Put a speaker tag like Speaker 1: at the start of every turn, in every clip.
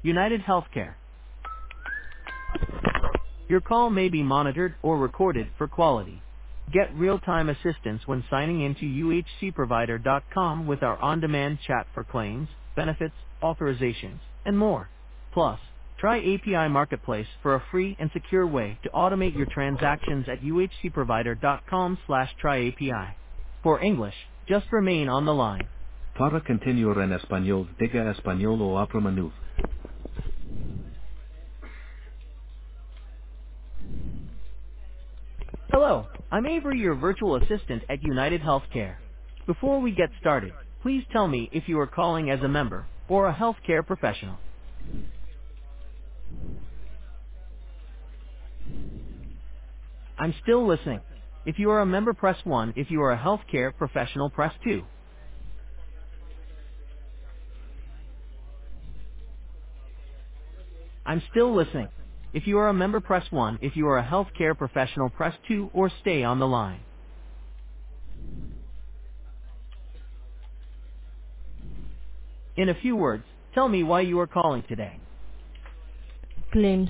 Speaker 1: United Healthcare. Your call may be monitored or recorded for quality. Get real-time assistance when signing into uhcprovider.com with our on-demand chat for claims, benefits, authorizations, and more. Plus, try API Marketplace for a free and secure way to automate your transactions at uhcprovider.com/tryapi. For English, just remain on the line. Para continuar en español, diga español o aprima nu. Hello, I'm Avery, your virtual assistant at United Healthcare. Before we get started, please tell me if you are calling as a member or a healthcare professional. I'm still listening. If you are a member, press 1. If you are a healthcare professional, press 2. I'm still listening. If you are a member, press 1. If you are a healthcare professional, press 2 or stay on the line. In a few words, tell me why you are calling today.
Speaker 2: Claims.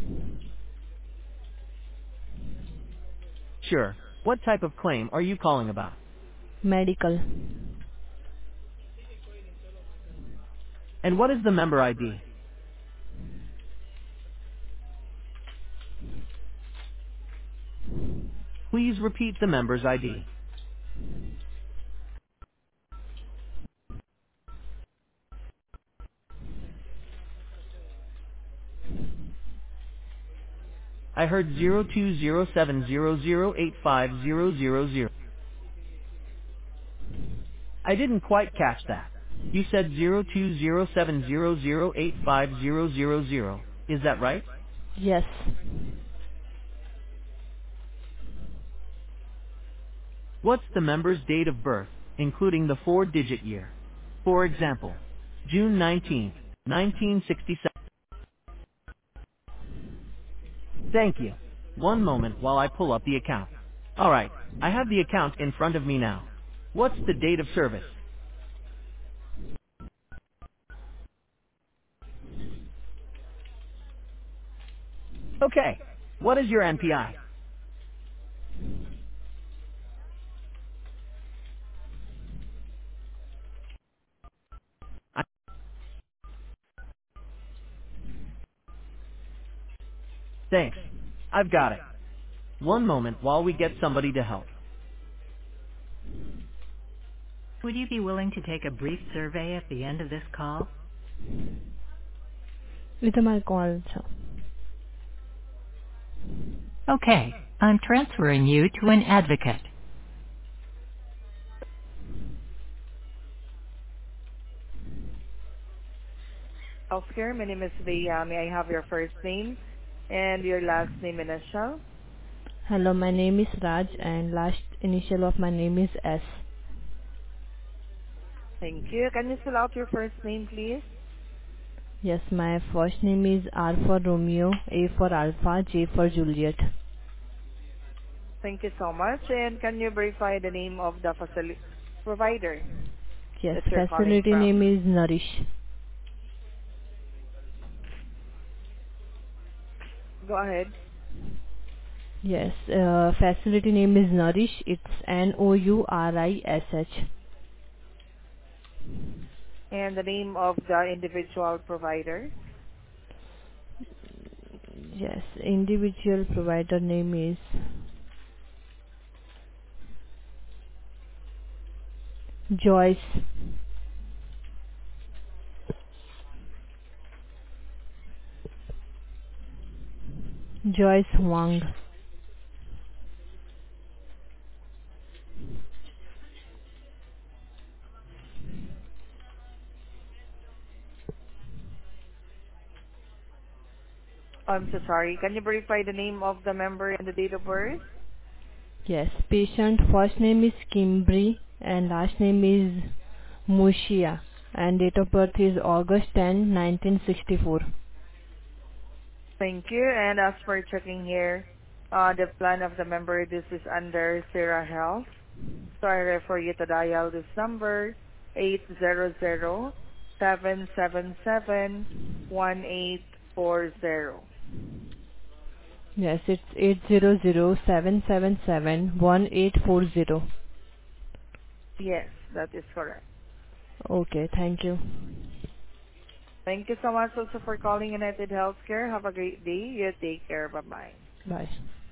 Speaker 1: Sure. What type of claim are you calling about?
Speaker 2: Medical.
Speaker 1: And what is the member ID? Please repeat the member's ID. I heard 0207008500. I didn't quite catch that. You said 0207008500. Is that right?
Speaker 2: Yes.
Speaker 1: What's the member's date of birth, including the 4-digit year? For example, June 19th, 1967. Thank you. One moment while I pull up the account. Alright, I have the account in front of me now. What's the date of service? Okay. What is your NPI? Thanks. I've got it. One moment while we get somebody to help.
Speaker 3: Would you be willing to take a brief survey at the end of this call?
Speaker 2: With my call, sir.
Speaker 3: Okay, I'm transferring you to an advocate.
Speaker 4: Healthcare. My name is Vea. May I have your first name and your last name initial?
Speaker 2: Hello, my name is Raj and last initial of my name is S.
Speaker 4: Thank you. Can you spell out your first name, please?
Speaker 2: Yes, my first name is R for Romeo, A for Alpha, J for Juliet.
Speaker 4: Thank you so much. And can you verify the name of the facility provider
Speaker 2: Yes,
Speaker 4: that you're calling
Speaker 2: facility name
Speaker 4: from?
Speaker 2: is Nourish.
Speaker 4: Go ahead.
Speaker 2: Yes, facility name is Nourish. It's Nourish.
Speaker 4: And the name of the individual provider?
Speaker 2: Yes, individual provider name is Joyce. Joyce Wang.
Speaker 4: I'm so sorry. Can you verify the name of the member and the date of birth?
Speaker 2: Yes, patient first name is Kimbri and last name is Mushia and date of birth is August 10, 1964.
Speaker 4: Thank you. And as for checking here, the plan of the member, this is under Sierra Health. So I refer you to dial this number, 800 800-777-1840.
Speaker 2: Yes, it's 800-777-1840.
Speaker 4: Yes, that is correct.
Speaker 2: Okay, thank you.
Speaker 4: Thank you so much also for calling United Healthcare. Have a great day. You take care. Bye-bye.
Speaker 2: Bye.